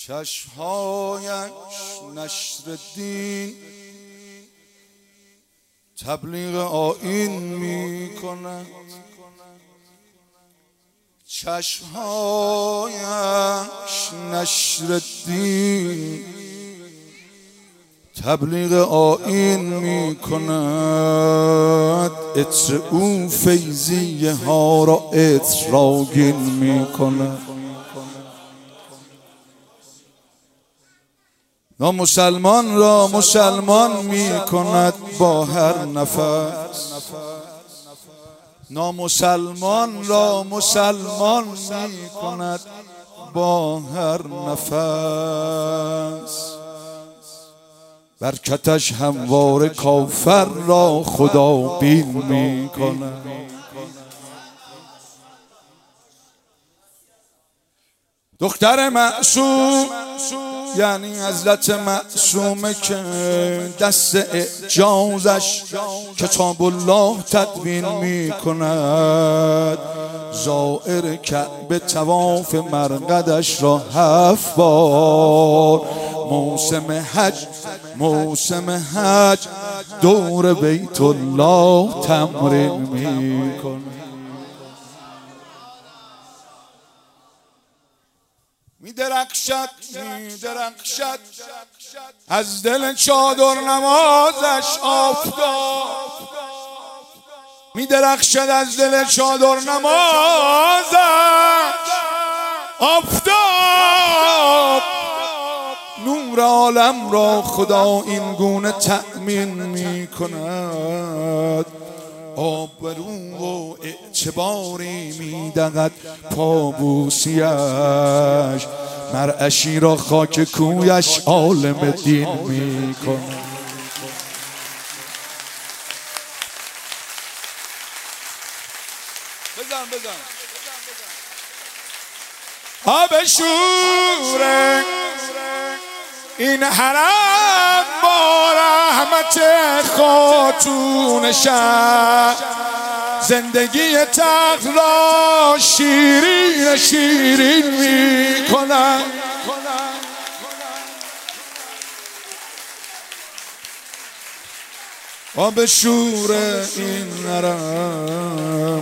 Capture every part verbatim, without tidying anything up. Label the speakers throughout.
Speaker 1: چشمهایش نشر دین تبلیغ آیین می کند، چشمهایش نشر دین تبلیغ آیین می کند، عطر او فیضیه ها را عطرآگین می کند. نامسلمان را مسلمان می کند با هر نفس، نامسلمان را مسلمان می کند با هر نفس، برکتش هموار کافر را خدا بین می کند. دختر معصوم یعنی حضرت معصومه که دست اعجازش کتاب الله تدوین می کند، زائر کعبه طواف مرقدش را هفت بار موسم حج موسم حج دور بیت الله تمرین می کند. می درخشد می درخشد از دل چادر نمازش آفتاب، می درخشد از دل چادر نمازش آفتاب، نور عالم را خدا این گونه تأمین می کند، آبرو و اعتباری می دهد پابوسیش، مرعشی را خاک کویش عالم دین می کند. بزن بزن آب شوره این حرم با رحمت خاتون شهر، زندگی تق را شیرین شیرین می کنم. آب شور این حرم،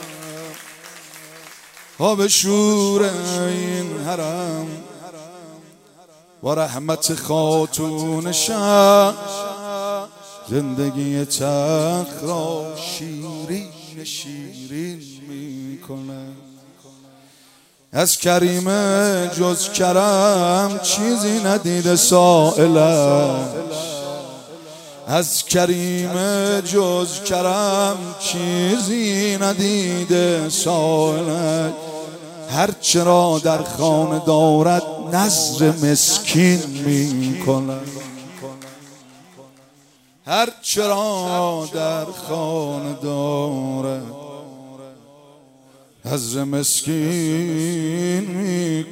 Speaker 1: آب شور این حرم با رحمت خاتون شهر، زندگی تق را شیرین شیرین می کند. از کریم جز کرم چیزی ندیده سائلش، از کریم جز کرم چیزی ندیده سائلش، هرچه را در خانه دارد نذر مسکین می کند، هرچه را در خانه دارد نذر مسکین می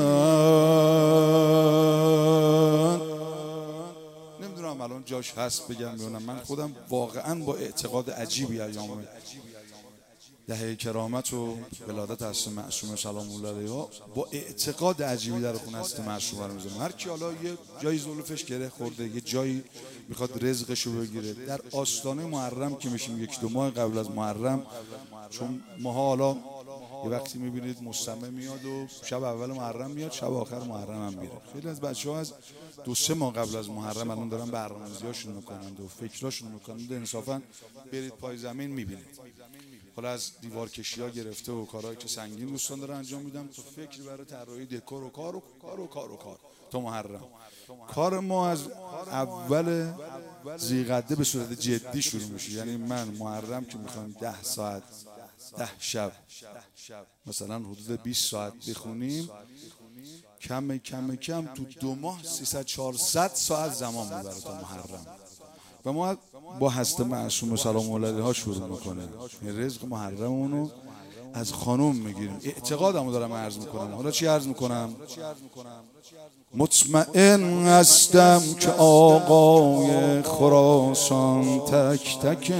Speaker 1: کند. نمیدونم الان جاش هست بگم ببینم، من خودم واقعا با اعتقاد عجیبی ایام دهه کرامت و ولادت حضرت معصومه سلام الله علیها با اعتقاد عجیبی در خونه حضرت معصومه رو میذارم. هر کی حالا یه جایی زلفش گره خورده، یه جایی میخواد رزقشو بگیره، در آستانه محرم که میشیم یک دو ماه قبل از محرم، چون ماها حالا یه وقتی میبینید مستمع میاد و شب اول محرم میاد، شب آخر محرم هم میره. خیلی از بچه‌ها از دو سه ماه قبل از محرم الان دارن برنامه‌ریزی‌هاشون میکنند و فکراشون میکنند. انصافا برید پای زمین میبینید. حالا از دیوار کشی ها گرفته و کارهایی که سنگین دوستان دارن انجام میدم تو فکر برای طراحی دکور و کار و کار و کار و کار تا محرم. کار ما از اول ذی‌قعده به صورت جدی شروع میشه، یعنی من محرم که میخوام ده ساعت ده شب مثلا حدود بیست ساعت بخونیم، کم کم کم تو دو ماه سیصد چهارصد ساعت زمان میبره تا محرم. و ما با حضرت معصومه سلام الله علیها شروع میکنیم، رزق محرمونو از خانوم میگیریم. اعتقادمو دارم عرض میکنم. حالا چی عرض میکنم؟ مطمئن هستم که آقای خراسان تک تک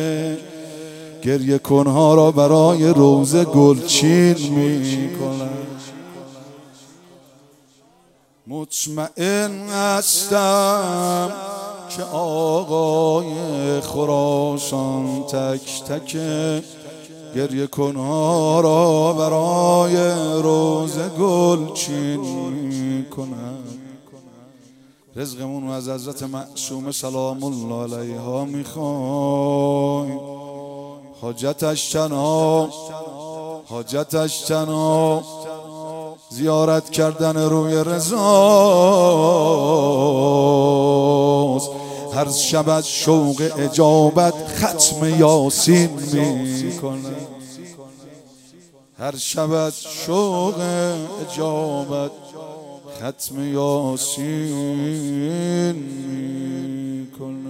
Speaker 1: گریه کنها را برای روزه گلچین میکنم. مطمئن هستم که آقای خراسان تک تک گریه کنها را برای روز گلچین می‌کند. رزقمون از حضرت معصومه سلام الله علیها میخوایم. حاجتش تنها حاجتش تنها زیارت کردن روی رضاست. هر شب از شوق اجابت ختم یاسین میکنه. هر شب از شوق اجابت ختم یاسین میکنه.